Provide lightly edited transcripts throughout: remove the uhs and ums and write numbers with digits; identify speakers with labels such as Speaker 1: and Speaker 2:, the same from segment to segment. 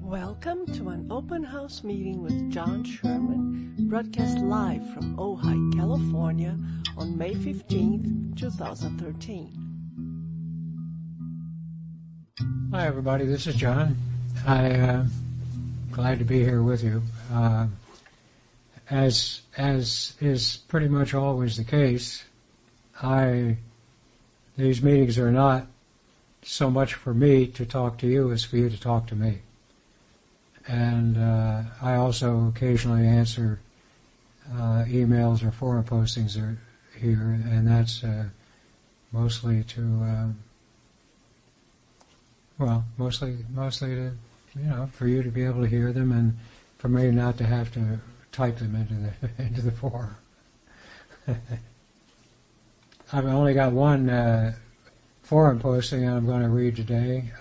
Speaker 1: Welcome to an open house meeting with John Sherman, broadcast live from Ojai, California on May 15th, 2013.
Speaker 2: Hi everybody, this is John. I'm glad to be here with you. As is pretty much always the case, these meetings are not so much for me to talk to you as for you to talk to me. And I also occasionally answer emails or forum postings here, and that's mostly to, mostly to, for you to be able to hear them, and for me not to have to type them into the forum. I've only got one forum posting I'm going to read today,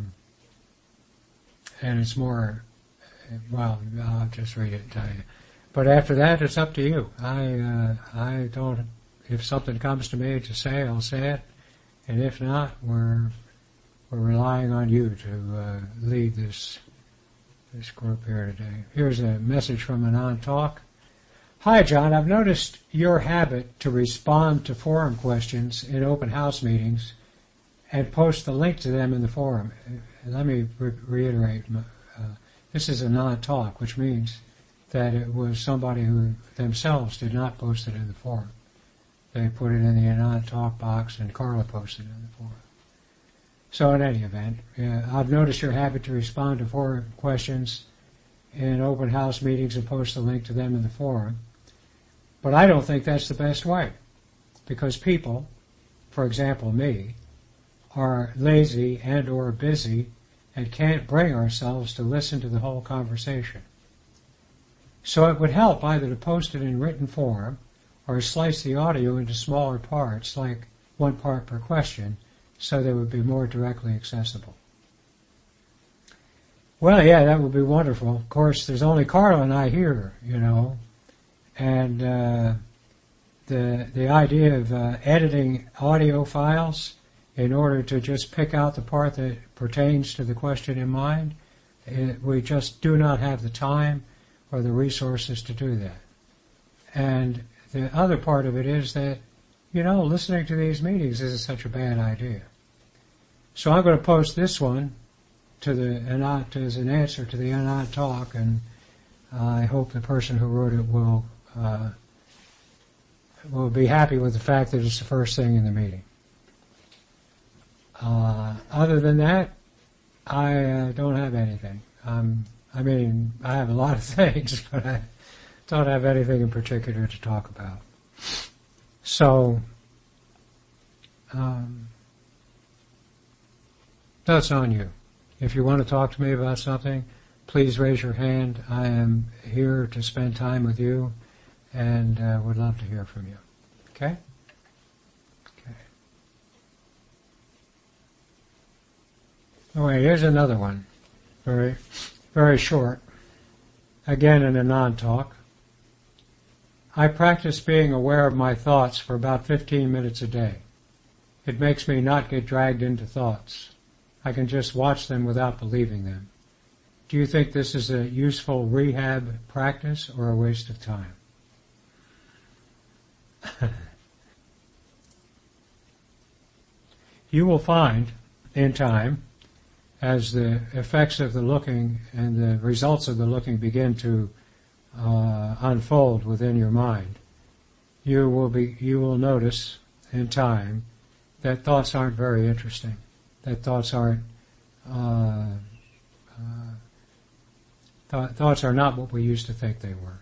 Speaker 2: and it's more. Well, I'll just read it and tell you. But after that, it's up to you. I don't. If something comes to me to say, I'll say it, and if not, we're relying on you to lead this group here today. Here's a message from Anand Talk. Hi, John. I've noticed your habit to respond to forum questions in open house meetings and post the link to them in the forum. Let me reiterate. This is a non-talk, which means that it was somebody who themselves did not post it in the forum. They put it in the non-talk box, and Carla posted it in the forum. So in any event, I've noticed your habit to respond to forum questions in open house meetings and post the link to them in the forum. But I don't think that's the best way, because people, for example me, are lazy and or busy and can't bring ourselves to listen to the whole conversation. So it would help either to post it in written form or slice the audio into smaller parts, like one part per question, so they would be more directly accessible. Well, yeah, that would be wonderful. Of course, there's only Carla and I here, and the idea of editing audio files in order to just pick out the part that pertains to the question in mind, we just do not have the time or the resources to do that. And the other part of it is that, listening to these meetings isn't such a bad idea. So I'm going to post this one as an answer to the Anand Talk, and I hope the person who wrote it will be happy with the fact that it's the first thing in the meeting. Other than that, I don't have anything. I have a lot of things, but I don't have anything in particular to talk about. So, that's on you. If you want to talk to me about something, please raise your hand. I am here to spend time with you, and would love to hear from you. Okay? Okay, here's another one. Very, very short. Again in a non-talk. I practice being aware of my thoughts for about 15 minutes a day. It makes me not get dragged into thoughts. I can just watch them without believing them. Do you think this is a useful rehab practice or a waste of time? You will find, in time, as the effects of the looking and the results of the looking begin to unfold within your mind, you will notice in time that thoughts aren't very interesting. That thoughts aren't thoughts are not what we used to think they were.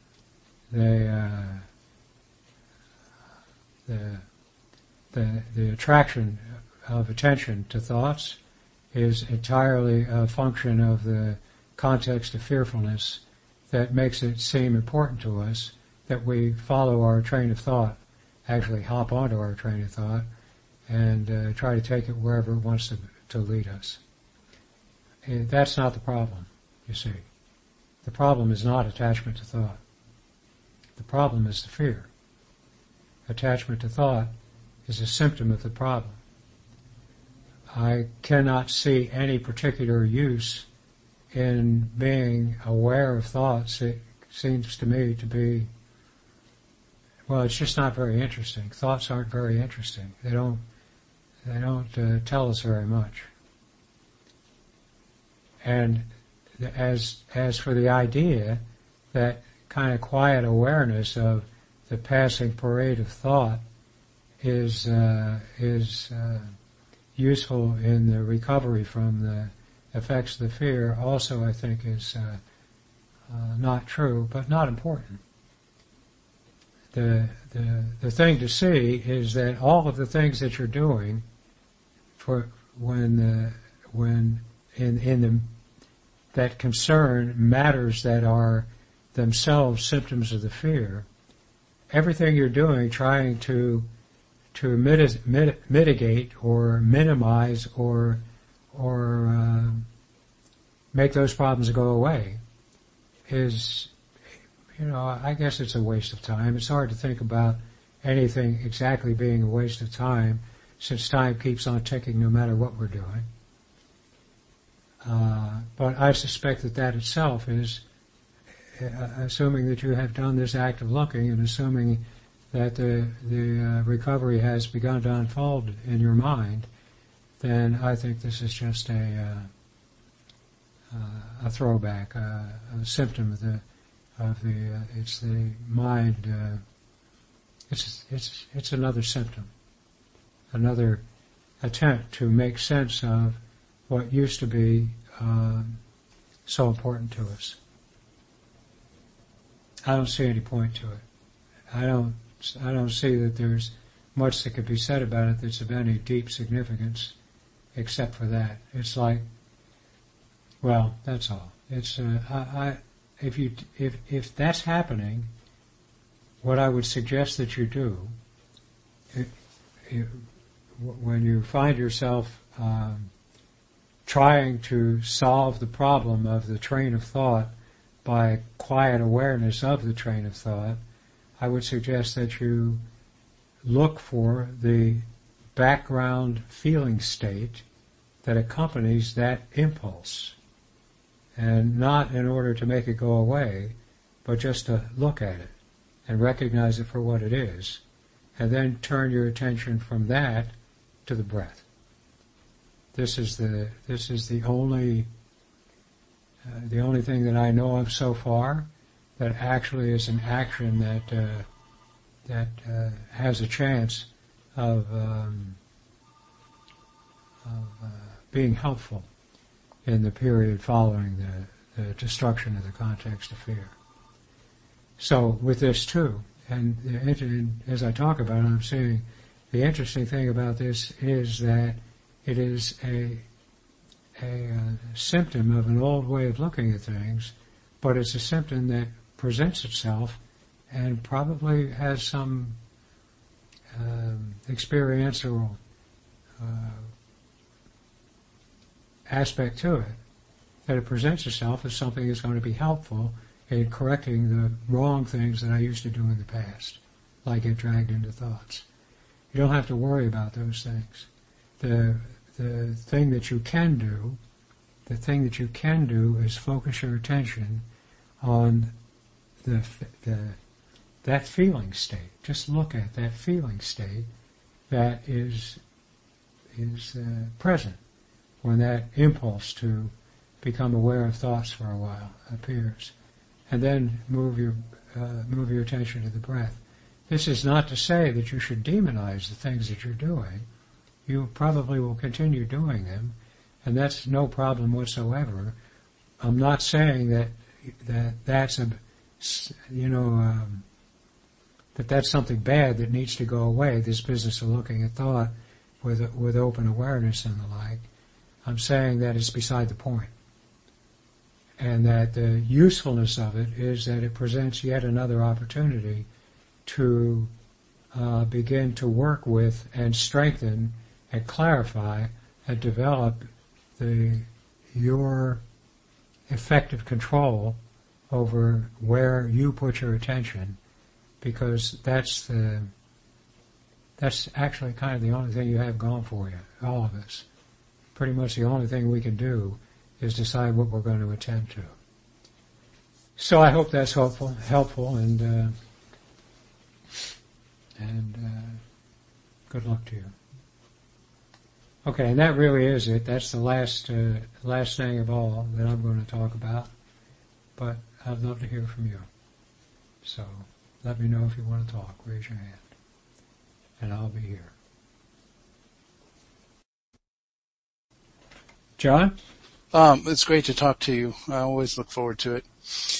Speaker 2: The attraction of attention to thoughts is entirely a function of the context of fearfulness that makes it seem important to us that we follow our train of thought, actually hop onto our train of thought, and try to take it wherever it wants to lead us. And that's not the problem, you see. The problem is not attachment to thought. The problem is the fear. Attachment to thought is a symptom of the problem. I cannot see any particular use in being aware of thoughts, it seems to me to be, well, it's just not very interesting. Thoughts aren't very interesting. They don't tell us very much. And as for the idea that kind of quiet awareness of the passing parade of thought is useful in the recovery from the effects of the fear, also I think is not true, but not important. The thing to see is that all of the things that you're doing for when that concern matters that are themselves symptoms of the fear, everything you're doing trying to mitigate or minimize or make those problems go away is, I guess it's a waste of time. It's hard to think about anything exactly being a waste of time, since time keeps on ticking no matter what we're doing. But I suspect that itself is, assuming that you have done this act of looking and assuming that the recovery has begun to unfold in your mind, then I think this is just a throwback, a symptom of the it's the mind. It's another symptom, another attempt to make sense of what used to be so important to us. I don't see any point to it. I don't see that there's much that could be said about it that's of any deep significance, except for that. It's like, well, that's all. It's if that's happening, what I would suggest that you do, when you find yourself trying to solve the problem of the train of thought by quiet awareness of the train of thought, I would suggest that you look for the background feeling state that accompanies that impulse. And not in order to make it go away, but just to look at it and recognize it for what it is, and then turn your attention from that to the breath. This is the only thing that I know of so far that actually is an action that has a chance of being helpful in the period following the destruction of the context of fear. So with this too, and as I talk about it, I'm saying the interesting thing about this is that it is a symptom of an old way of looking at things, but it's a symptom that presents itself and probably has some experiential aspect to it, that it presents itself as something that's going to be helpful in correcting the wrong things that I used to do in the past, like get dragged into thoughts. You don't have to worry about those things. The thing that you can do is focus your attention on that feeling state. Just look at that feeling state that is present when that impulse to become aware of thoughts for a while appears, and then move your attention to the breath. This is not to say that you should demonize the things that you're doing. You probably will continue doing them, and that's no problem whatsoever. I'm not saying that that's that's something bad that needs to go away. This business of looking at thought with open awareness and the like. I'm saying that it's beside the point, and that the usefulness of it is that it presents yet another opportunity to begin to work with and strengthen and clarify and develop your effective control over where you put your attention, because that's actually kind of the only thing you have going for you, all of us. Pretty much the only thing we can do is decide what we're going to attend to. So I hope that's helpful, and good luck to you. Okay, and that really is it. That's the last thing of all that I'm going to talk about. But I'd love to hear from you. So let me know if you want to talk. Raise your hand, and I'll be here. John?
Speaker 3: It's great to talk to you. I always look forward to it.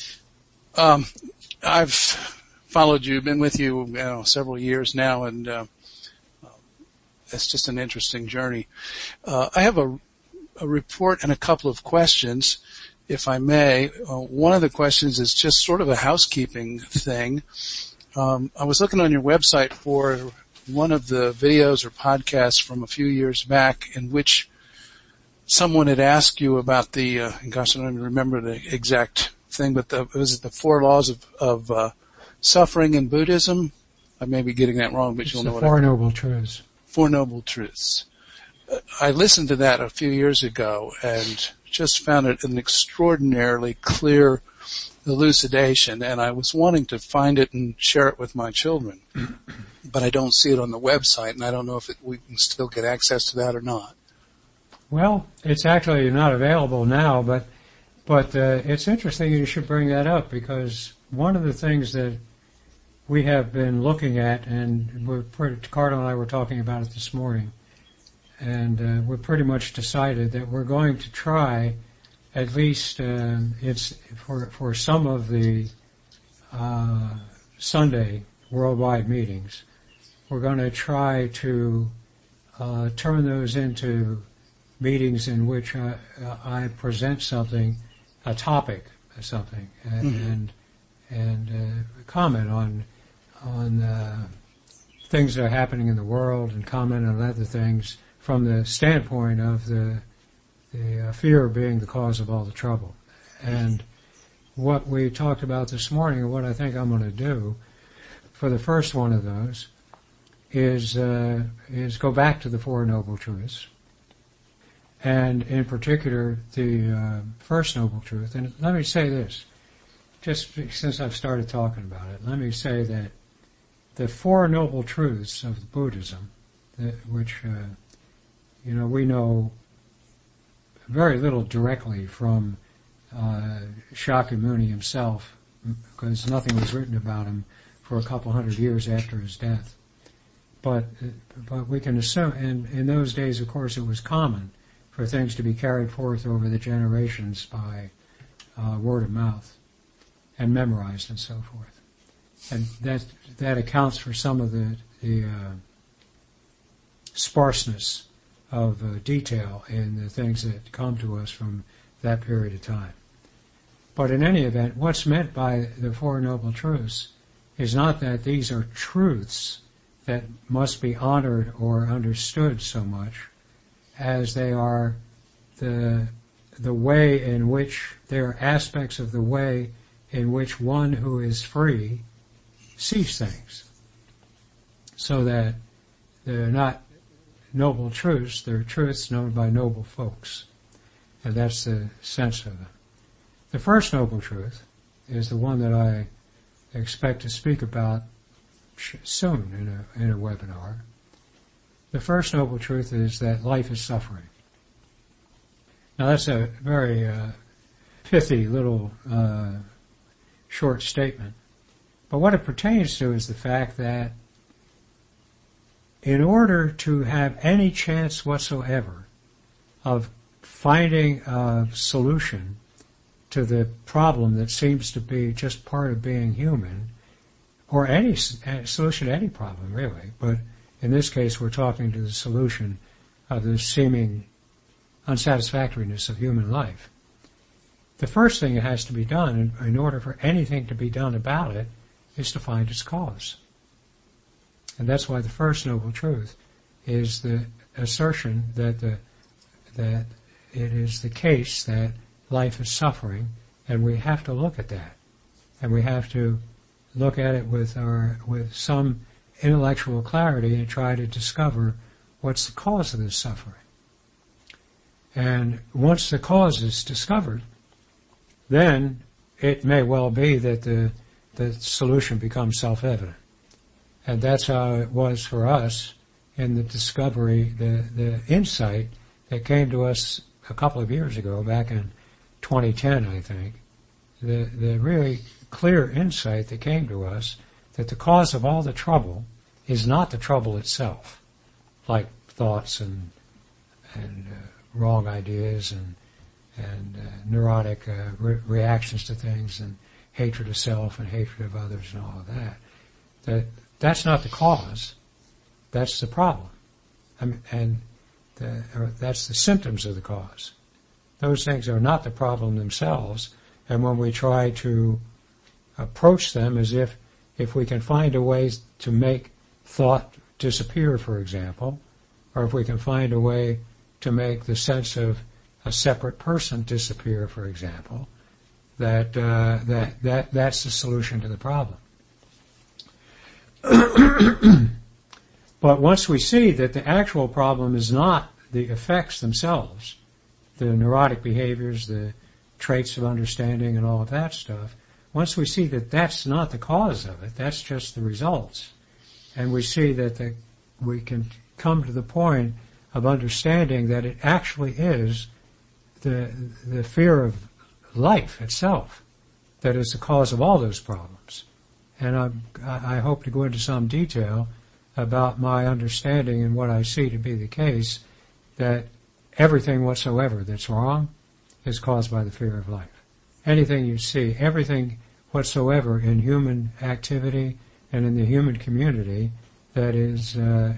Speaker 3: I've followed you, been with you, several years now, and it's just an interesting journey. I have a report and a couple of questions, if I may. One of the questions is just sort of a housekeeping thing. I was looking on your website for one of the videos or podcasts from a few years back in which someone had asked you about the, gosh, I don't even remember the exact thing, but was it the 4 laws of suffering in Buddhism? I may be getting that wrong, but you'll know what
Speaker 2: Four Noble Truths.
Speaker 3: 4 Noble Truths. I listened to that a few years ago and just found it an extraordinarily clear elucidation, and I was wanting to find it and share it with my children. But I don't see it on the website, and I don't know if we can still get access to that or not.
Speaker 2: Well, it's actually not available now, but it's interesting you should bring that up, because one of the things that we have been looking at, and Carl and I were talking about it this morning, and we've pretty much decided that we're going to try, at least it's for some of the Sunday worldwide meetings, we're going to try to turn those into meetings in which I present something, a topic or something, and comment on things that are happening in the world, and comment on other things from the standpoint of the fear being the cause of all the trouble. And what we talked about this morning, and what I think I'm going to do for the first one of those, is go back to the 4 Noble Truths, and in particular the first Noble Truth. And let me say this, just since I've started talking about it, let me say that the 4 Noble Truths of Buddhism, which we know very little directly from Shakyamuni himself, because nothing was written about him for a couple hundred years after his death. But we can assume, and in those days, of course, it was common for things to be carried forth over the generations by word of mouth and memorized and so forth. And that accounts for some of the sparseness of detail in the things that come to us from that period of time. But in any event, what's meant by the 4 Noble Truths is not that these are truths that must be honored or understood so much as they are the way in which there are aspects of the way in which one who is free sees things, so that they're not noble truths, they're truths known by noble folks. And that's the sense of them. The first Noble Truth is the one that I expect to speak about soon in a webinar. The first Noble Truth is that life is suffering. Now that's a very pithy little short statement. But what it pertains to is the fact that in order to have any chance whatsoever of finding a solution to the problem that seems to be just part of being human, or any solution to any problem, really, but in this case we're talking to the solution of the seeming unsatisfactoriness of human life. The first thing that has to be done in order for anything to be done about it is to find its cause. And that's why the first Noble Truth is the assertion that it is the case that life is suffering, and we have to look at that. And we have to look at it with some intellectual clarity and try to discover what's the cause of this suffering. And once the cause is discovered, then it may well be that the solution becomes self-evident. And that's how it was for us in the discovery, the insight that came to us a couple of years ago, back in 2010, I think. The really clear insight that came to us that the cause of all the trouble is not the trouble itself, like thoughts and wrong ideas and neurotic reactions to things and hatred of self and hatred of others and all of that. That's not the cause. That's the problem. That's the symptoms of the cause. Those things are not the problem themselves. And when we try to approach them as if we can find a way to make thought disappear, for example, or if we can find a way to make the sense of a separate person disappear, for example, that's the solution to the problem. But once we see that the actual problem is not the effects themselves, the neurotic behaviors, the traits of understanding and all of that stuff, once we see that that's not the cause of it, that's just the results, and we see that we can come to the point of understanding that it actually is the fear of life itself that is the cause of all those problems. And I hope to go into some detail about my understanding and what I see to be the case, that everything whatsoever that's wrong is caused by the fear of life. Anything you see, everything whatsoever in human activity and in the human community that is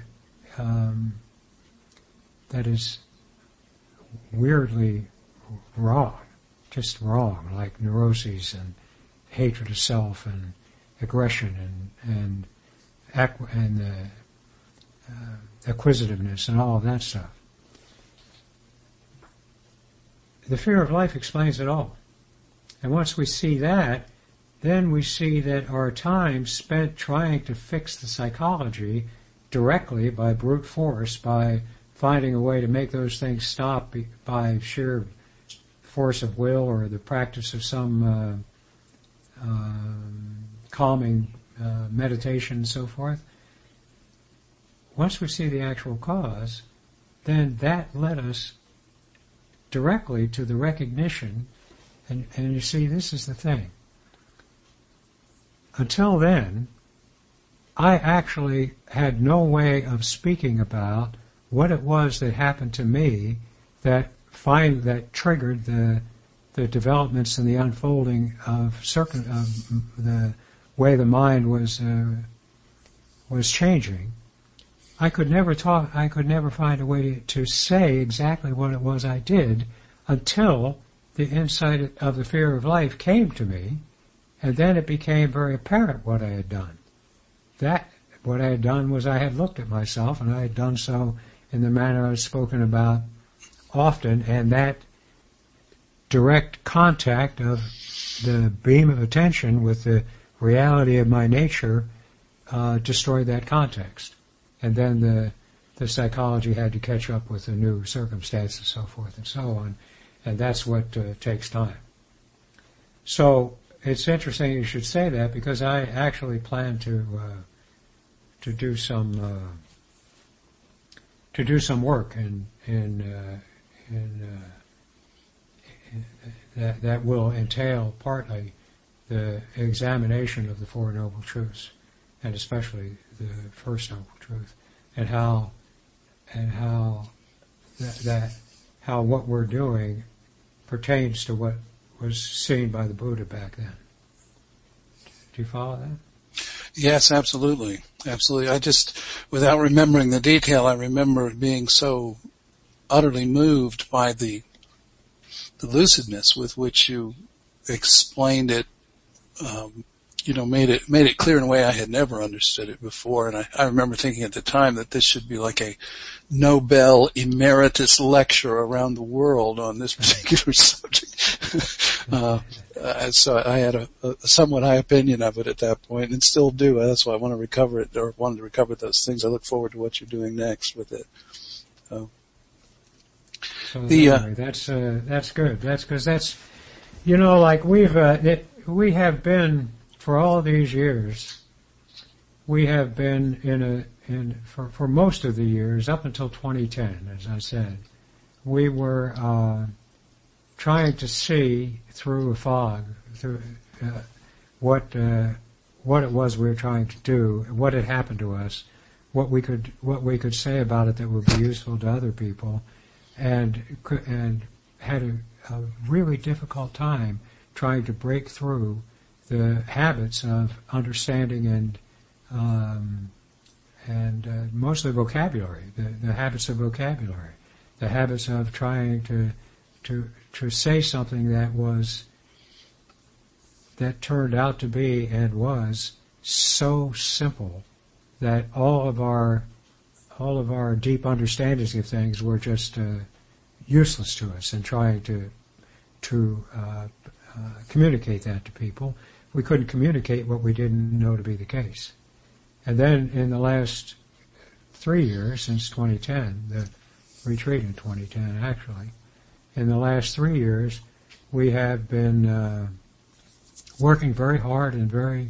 Speaker 2: weirdly wrong, just wrong, like neuroses and hatred of self and aggression and acquisitiveness and all of that stuff. The fear of life explains it all. And once we see that, then we see that our time spent trying to fix the psychology directly by brute force, by finding a way to make those things stop by sheer force of will or the practice of some calming meditation and so forth. Once we see the actual cause, then that led us directly to the recognition, and you see, this is the thing. Until then, I actually had no way of speaking about what it was that happened to me that triggered the developments and the unfolding of the way the mind was changing. I could never find a way to say exactly what it was I did until the insight of the fear of life came to me, and then it became very apparent what I had done. What I had done was I had looked at myself, and I had done so in the manner I've spoken about often, and that direct contact of the beam of attention with the reality of my nature destroyed that context. And then the psychology had to catch up with the new circumstances, so forth and so on, and that's what takes time. So it's interesting you should say that, because I actually plan to do some work in that will entail partly the examination of the Four Noble Truths, and especially the First Noble Truth, and how what we're doing pertains to what was seen by the Buddha back then. Do you follow that?
Speaker 3: Yes, absolutely. Absolutely. I just, without remembering the detail, I remember being so utterly moved by the lucidness with which you explained it, made it clear in a way I had never understood it before. And I remember thinking at the time that this should be like a Nobel emeritus lecture around the world on this particular subject. So I had a somewhat high opinion of it at that point, and still do. That's why I want to recover it, or wanted to recover those things. I look forward to what you're doing next with it.
Speaker 2: So anyway, that's good. That's because that's, like we have been for all these years. We have been for most of the years up until 2010, as I said, we were trying to see through a fog through what it was we were trying to do, what had happened to us, what we could say about it that would be useful to other people, and had a really difficult time trying to break through the habits of understanding and mostly vocabulary, the habits of vocabulary, the habits of trying to say something that turned out to be and was so simple that all of our deep understandings of things were just useless to us, and trying to communicate that to people. We couldn't communicate what we didn't know to be the case. And then in the last 3 years, since 2010, the retreat in 2010 actually, in the last 3 years, we have been working very hard and very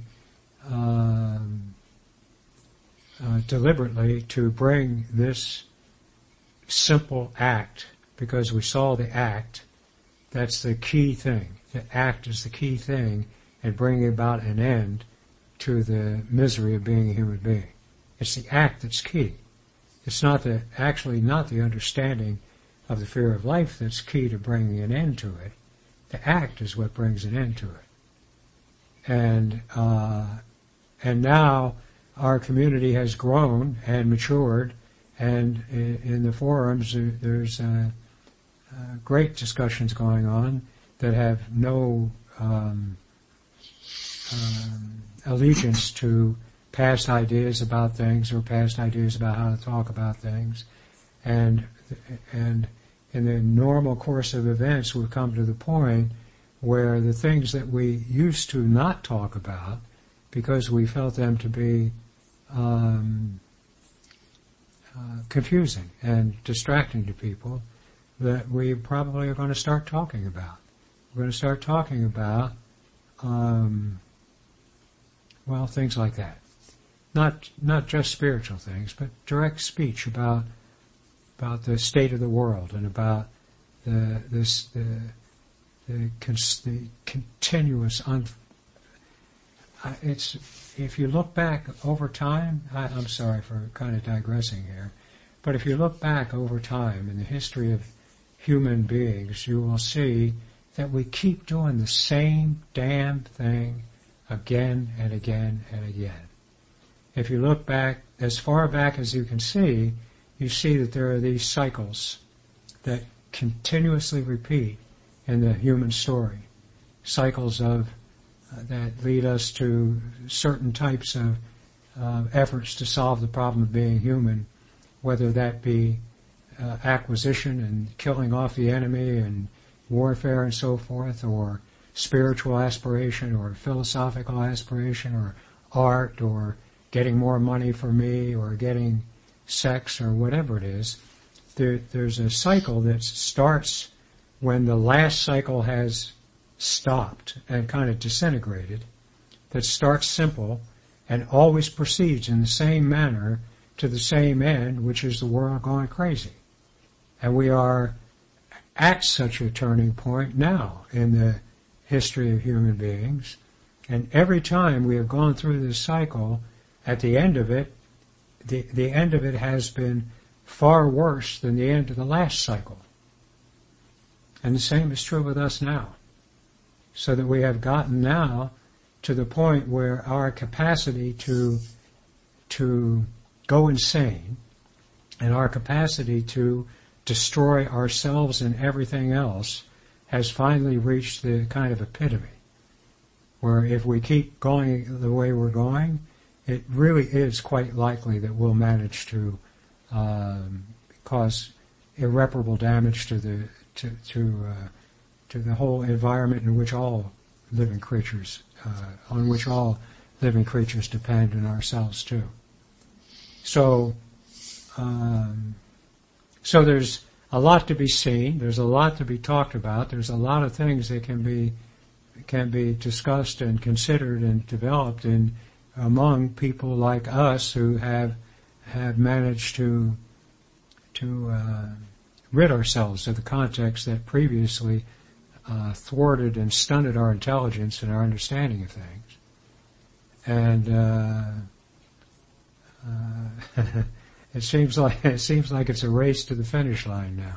Speaker 2: deliberately to bring this simple act, because we saw the act, that's the key thing. The act is the key thing in bringing about an end to the misery of being a human being. It's the act that's key. It's not actually not the understanding of the fear of life that's key to bringing an end to it. The act is what brings an end to it. And now our community has grown and matured, and in the forums there's great discussions going on that have no allegiance to past ideas about things or past ideas about how to talk about things, and in the normal course of events we've come to the point where the things that we used to not talk about because we felt them to be confusing and distracting to people, that we probably are going to start talking about. We're going to start talking about things like that. Not just spiritual things, but direct speech about the state of the world and about the continuous. If you look back over time, I'm sorry for kind of digressing here, but if you look back over time in the history of human beings, you will see that we keep doing the same damn thing again and again and again. If you look back, as far back as you can see, you see that there are these cycles that continuously repeat in the human story. Cycles that lead us to certain types of efforts to solve the problem of being human, whether that be acquisition and killing off the enemy and warfare and so forth, or spiritual aspiration or philosophical aspiration or art or getting more money for me or getting sex or whatever it is. There's a cycle that starts when the last cycle has stopped and kind of disintegrated, that starts simple and always proceeds in the same manner to the same end, which is the world going crazy. And we are at such a turning point now in the history of human beings, and every time we have gone through this cycle, at the end of it, the end of it has been far worse than the end of the last cycle. And the same is true with us now. So that we have gotten now to the point where our capacity to go insane and our capacity to destroy ourselves and everything else has finally reached the kind of epitome where if we keep going the way we're going, it really is quite likely that we'll manage to cause irreparable damage to the whole environment in which all living creatures, on which all living creatures depend, and ourselves too. So there's a lot to be seen. There's a lot to be talked about. There's a lot of things that can be discussed and considered and developed among people like us who have managed to rid ourselves of the context that previously thwarted and stunted our intelligence and our understanding of things. And it seems like it's a race to the finish line now.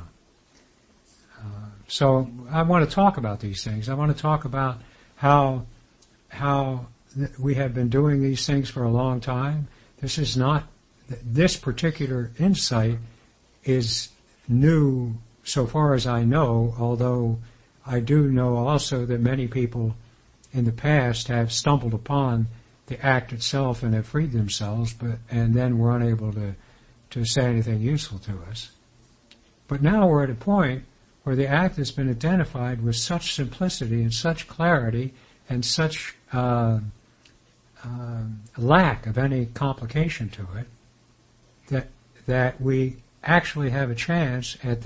Speaker 2: So I want to talk about these things. I want to talk about how we have been doing these things for a long time. This particular insight is new so far as I know, although I do know also that many people in the past have stumbled upon the act itself and have freed themselves, and then were unable to say anything useful to us. But now we're at a point where the act has been identified with such simplicity and such clarity and such lack of any complication to it that we actually have a chance at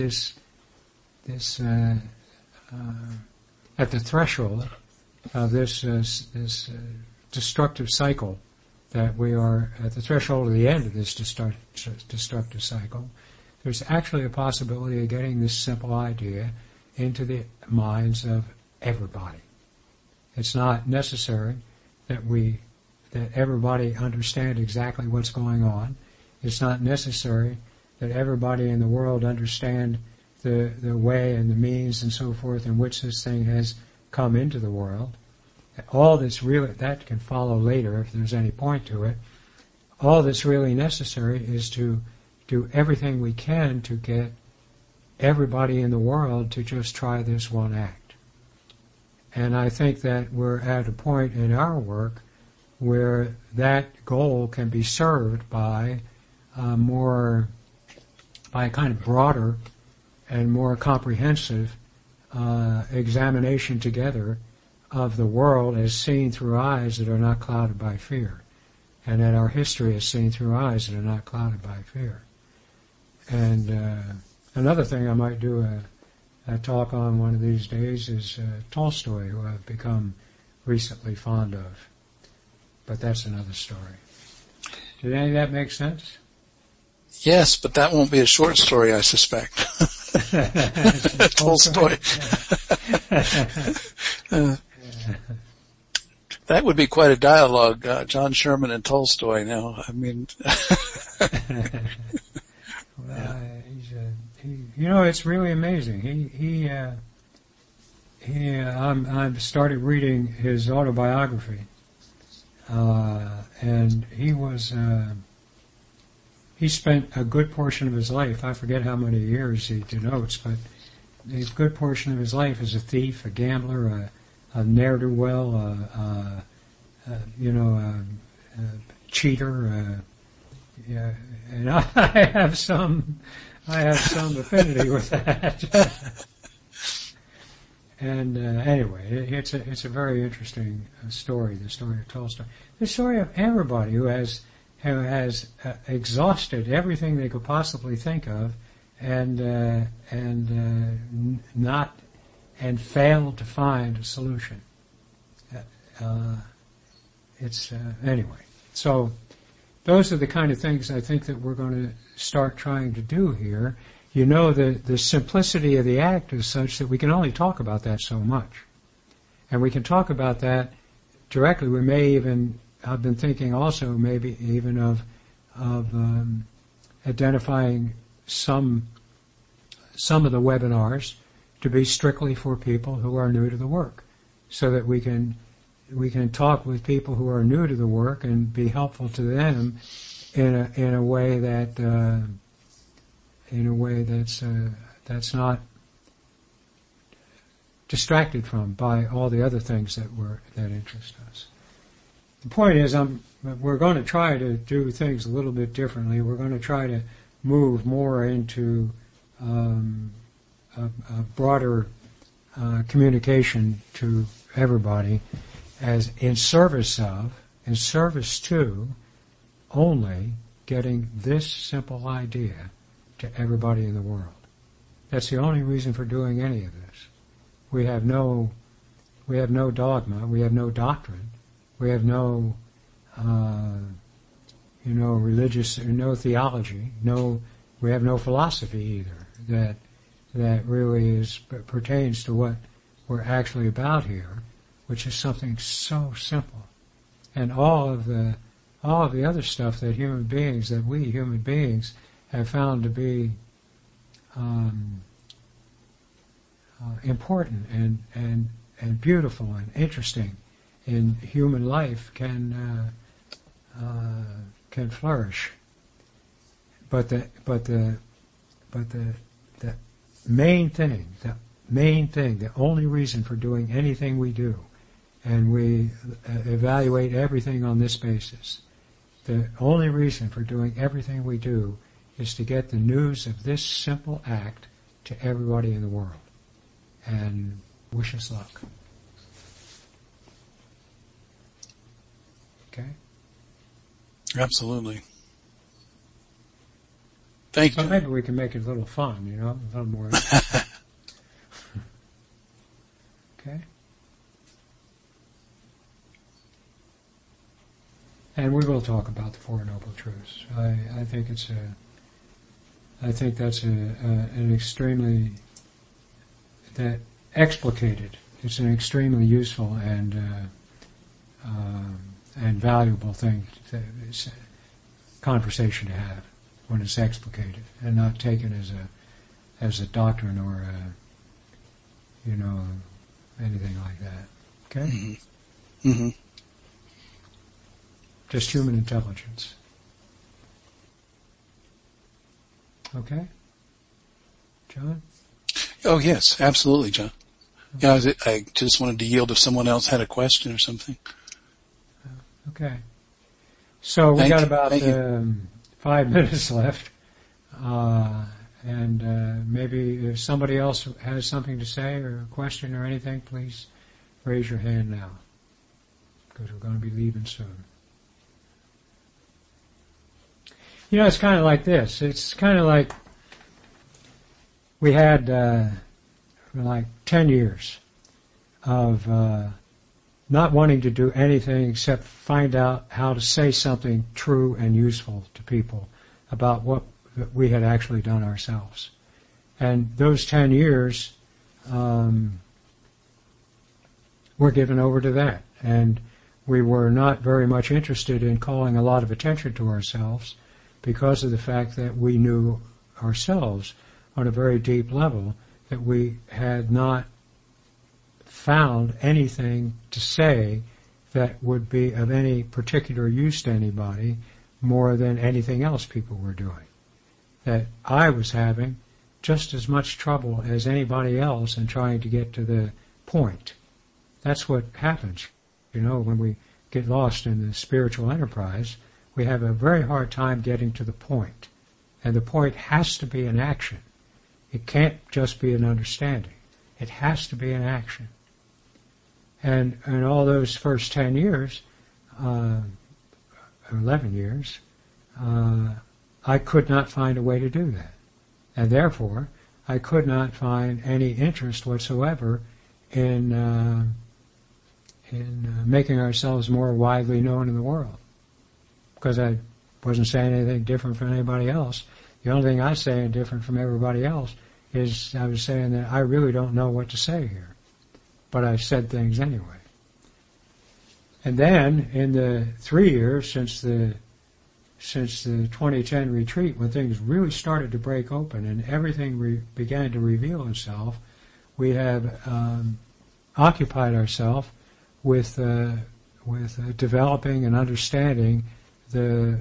Speaker 2: at the threshold of this destructive cycle, that we are at the threshold of the end of this destructive cycle. There's actually a possibility of getting this simple idea into the minds of everybody. It's not necessary that everybody understand exactly what's going on. It's not necessary that everybody in the world understand the way and the means and so forth in which this thing has come into the world. All that's really, that can follow later if there's any point to it. All that's really necessary is to do everything we can to get everybody in the world to just try this one act. And I think that we're at a point in our work where that goal can be served by a kind of broader and more comprehensive examination together of the world as seen through eyes that are not clouded by fear, and that our history is seen through eyes that are not clouded by fear. And another thing I might do a talk on one of these days is Tolstoy, who I've become recently fond of. But that's another story. Did any of that make sense?
Speaker 3: Yes, but that won't be a short story, I suspect. Tolstoy. That would be quite a dialogue, John Sherman and Tolstoy. Now, I mean,
Speaker 2: it's really amazing. I've started reading his autobiography, and he spent a good portion of his life, I forget how many years he denotes, but a good portion of his life as a thief, a gambler, a ne'er-do-well, a cheater, and I have some affinity with that. And anyway, it's a very interesting story, the story of Tolstoy, the story of everybody who has exhausted everything they could possibly think of, and failed to find a solution. Anyway. So those are the kind of things I think that we're going to start trying to do here. You know, the simplicity of the act is such that we can only talk about that so much, and we can talk about that directly. We may even, I've been thinking also maybe even of identifying some of the webinars to be strictly for people who are new to the work, so that we can talk with people who are new to the work and be helpful to them in a way that's not distracted from by all the other things that interest us. The point is, we're going to try to do things a little bit differently. We're going to try to move more into a broader communication to everybody, as in service to only getting this simple idea to everybody in the world. That's the only reason for doing any of this. We have no dogma. We have no doctrine. We have no, religious, no theology. We have no philosophy either that really pertains to what we're actually about here, which is something so simple. And all of the other stuff that we human beings have found to be important and beautiful and interesting in human life can flourish. But the main thing, the only reason for doing anything we do, and we evaluate everything on this basis, the only reason for doing everything we do is to get the news of this simple act to everybody in the world. And wish us luck. Okay?
Speaker 3: Absolutely. Thank you.
Speaker 2: Well, maybe we can make it a little fun, a little more. Okay? And we will talk about the Four Noble Truths. I think that's an extremely, that explicated. It's an extremely useful and valuable thing, conversation to have when it's explicated and not taken as a doctrine or anything like that. Okay.
Speaker 3: Mm-hmm. Mm-hmm.
Speaker 2: Just human intelligence. Okay? John?
Speaker 3: Oh, yes, absolutely, John. Yeah, I just wanted to yield if someone else had a question or something.
Speaker 2: Okay. So we got about 5 minutes left. And maybe if somebody else has something to say or a question or anything, please raise your hand now. Because we're going to be leaving soon. It's kind of like this. It's kind of like we had like 10 years of not wanting to do anything except find out how to say something true and useful to people about what we had actually done ourselves. And those 10 years were given over to that. And we were not very much interested in calling a lot of attention to ourselves, because of the fact that we knew ourselves on a very deep level that we had not found anything to say that would be of any particular use to anybody more than anything else people were doing. That I was having just as much trouble as anybody else in trying to get to the point. That's what happens, when we get lost in the spiritual enterprise. We have a very hard time getting to the point. And the point has to be an action. It can't just be an understanding. It has to be an action. And in all those first 10 years, 11 years, I could not find a way to do that. And therefore, I could not find any interest whatsoever in making ourselves more widely known in the world. Because I wasn't saying anything different from anybody else. The only thing I was saying different from everybody else is I was saying that I really don't know what to say here. But I said things anyway. And then, in the 3 years since the 2010 retreat, when things really started to break open and everything began to reveal itself, we have occupied ourselves with developing and understanding the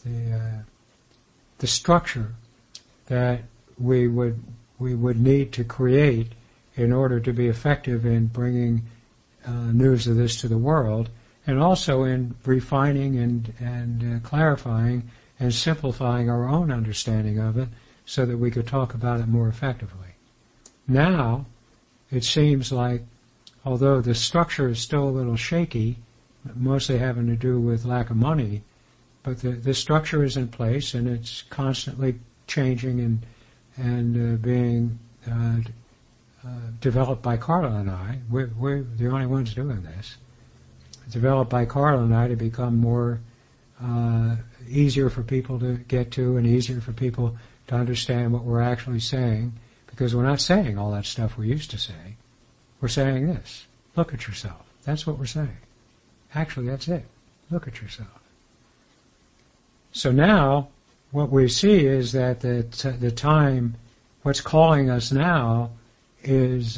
Speaker 2: structure that we would need to create in order to be effective in bringing news of this to the world, and also in refining and clarifying and simplifying our own understanding of it so that we could talk about it more effectively. Now, it seems like, although the structure is still a little shaky, mostly having to do with lack of money, but the structure is in place and it's constantly changing and being developed by Carla and I. We're the only ones doing this. Developed by Carla and I to become more easier for people to get to and easier for people to understand what we're actually saying, because we're not saying all that stuff we used to say. We're saying this. Look at yourself. That's what we're saying. Actually, that's it. Look at yourself. So now, what we see is that the time, what's calling us now is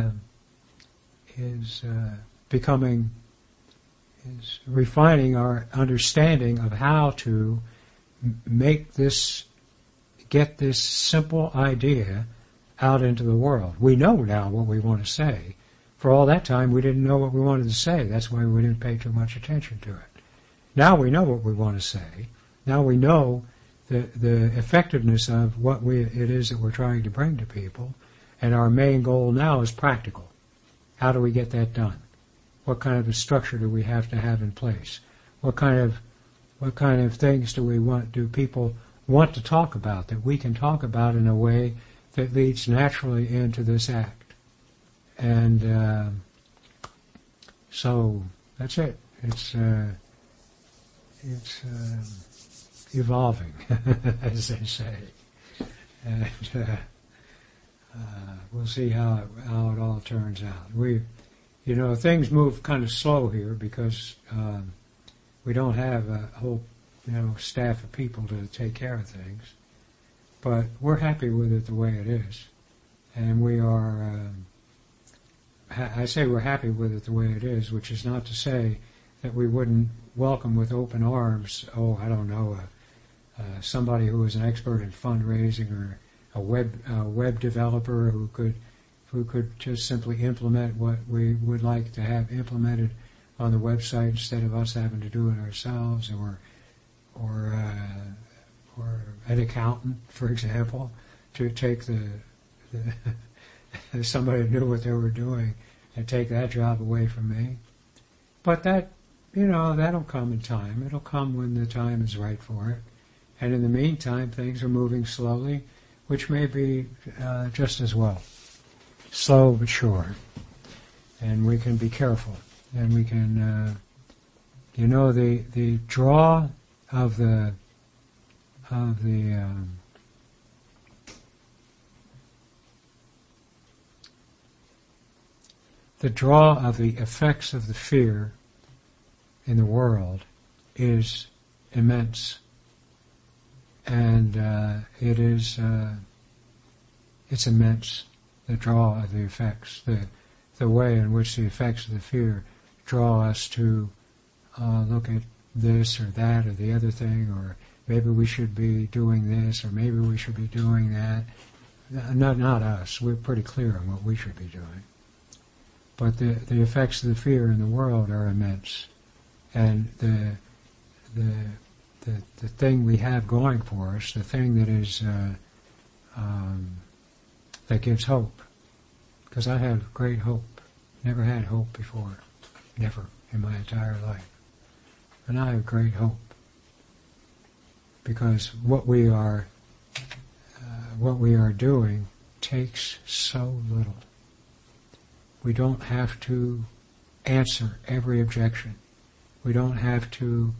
Speaker 2: refining our understanding of how to get this simple idea out into the world. We know now what we want to say. For all that time, we didn't know what we wanted to say. That's why we didn't pay too much attention to it. Now we know what we want to say. Now we know the effectiveness of what it is that we're trying to bring to people. And our main goal now is practical. How do we get that done? What kind of a structure do we have to have in place? What kind of things do people want to talk about that we can talk about in a way that leads naturally into this act? And so that's it. It's evolving, as they say, and we'll see how it all turns out. Things move kind of slow here because we don't have a whole staff of people to take care of things, but we're happy with it the way it is, and we are. I say we're happy with it the way it is, which is not to say that we wouldn't welcome with open arms, somebody who is an expert in fundraising or a web developer who could just simply implement what we would like to have implemented on the website instead of us having to do it ourselves, or an accountant, for example, to take somebody who knew what they were doing and take that job away from me. But that'll come in time. It'll come when the time is right for it. And in the meantime, things are moving slowly, which may be just as well. Slow but sure. And we can be careful. And we can, the draw of the effects of the fear in the world is immense, and it's immense. The draw of the effects, the way in which the effects of the fear draw us to look at this or that or the other thing, or maybe we should be doing this, or maybe we should be doing that. Not us. We're pretty clear on what we should be doing. But the effects of the fear in the world are immense, and the thing we have going for us, the thing that is that gives hope, because I have great hope. Never had hope before, never in my entire life, and I have great hope because what we are doing takes so little. We don't have to answer every objection. We don't have to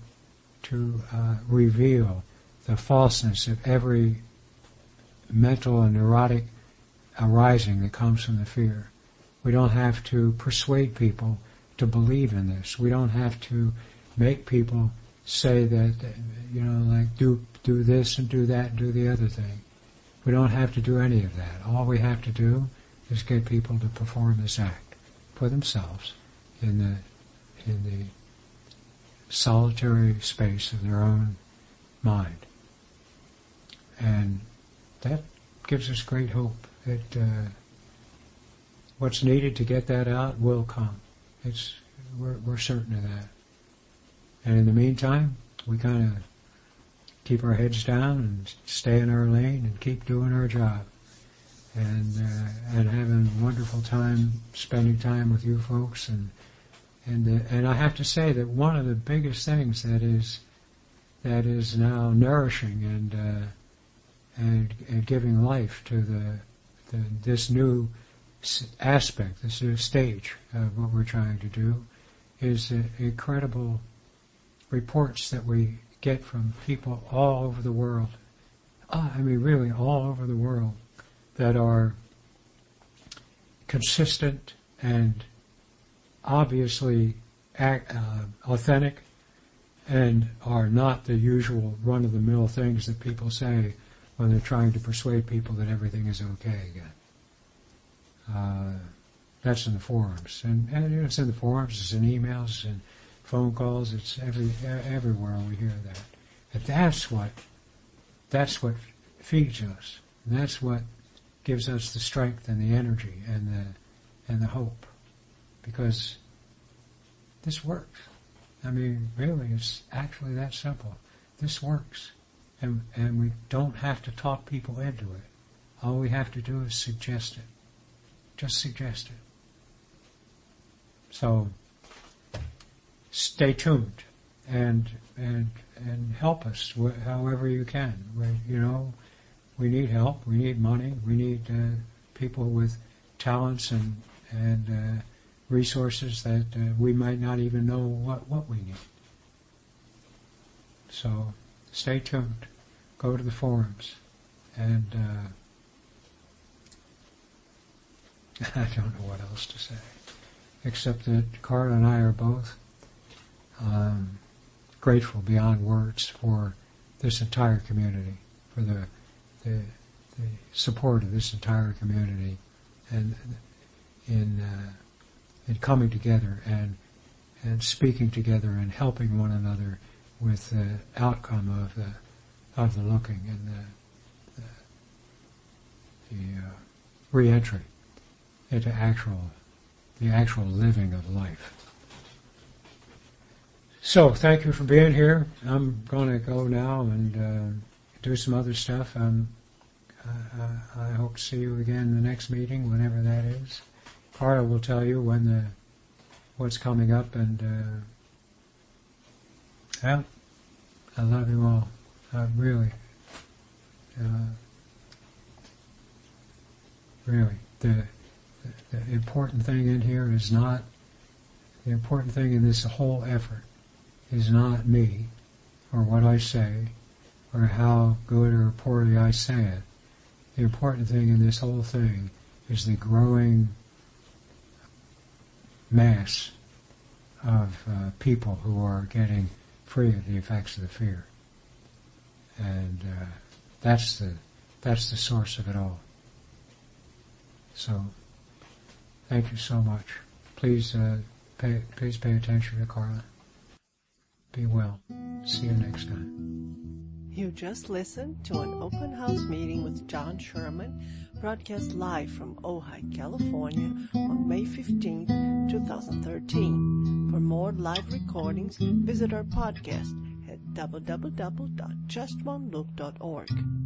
Speaker 2: reveal the falseness of every mental and neurotic arising that comes from the fear. We don't have to persuade people to believe in this. We don't have to make people say that, do this and do that and do the other thing. We don't have to do any of that. All we have to do is get people to perform this act for themselves in the solitary space of their own mind. And that gives us great hope that what's needed to get that out will come. We're certain of that. And in the meantime, we kind of keep our heads down and stay in our lane and keep doing our job. And having a wonderful time spending time with you folks, and I have to say that one of the biggest things that is now nourishing and giving life to this new aspect, this new stage of what we're trying to do, is the incredible reports that we get from people all over the world. I mean, really all over the world, that are consistent and obviously authentic, and are not the usual run-of-the-mill things that people say when they're trying to persuade people that everything is okay again. That's in the forums, and it's in the forums, it's in emails, and phone calls. It's everywhere we hear that. And that's what feeds us. And that's what gives us the strength and the energy and the hope, because this works. I mean, really, it's actually that simple. This works, and we don't have to talk people into it. All we have to do is suggest it. Just suggest it. So stay tuned and help us however you can. We need help. We need money. We need people with talents and resources that we might not even know what we need. So stay tuned. Go to the forums, and I don't know what else to say, except that Carla and I are both grateful beyond words for this entire community, for the support of this entire community, and in coming together and speaking together and helping one another with the outcome of the looking and the re-entry into the actual living of life. So thank you for being here. I'm going to go now and do some other stuff. I hope to see you again in the next meeting, whenever that is. Carla will tell you what's coming up, and I love you all. Really. The important thing in here is not, the important thing in this whole effort is not me, or what I say, or how good or poorly I say it. The important thing in this whole thing is the growing mass of people who are getting free of the effects of the fear. And that's the source of it all. So, thank you so much. Please pay attention to Carla. Be well. See you next time.
Speaker 1: You just listened to an open house meeting with John Sherman, broadcast live from Ojai, California on May 15, 2013. For more live recordings, visit our podcast at www.justonlook.org.